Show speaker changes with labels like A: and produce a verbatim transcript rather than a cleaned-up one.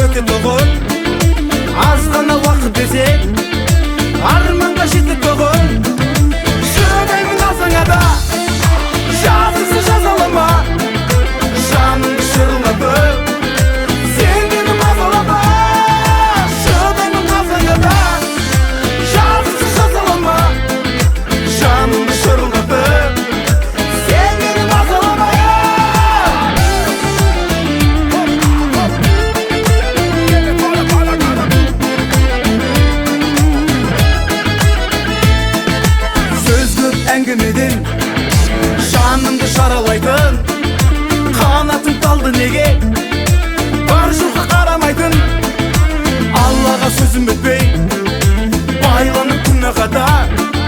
A: өте тоғын, аз ғана уақыт десек арманға жетті тоғын. Шыдаймын алсаңа да жазықсыз жазалама, жаныңды шырылдатып сен мені мазалама. Шыдаймын алсаңа да жазықсыз жазалама, жаныңды шырылдатып сен мені мазалама. Сөз көп әңгімеден жанымды жаралайтын, қанатың талды неге бар жоққа қарамайтын. Аллаға сөзім өтпей байланып күні қатар,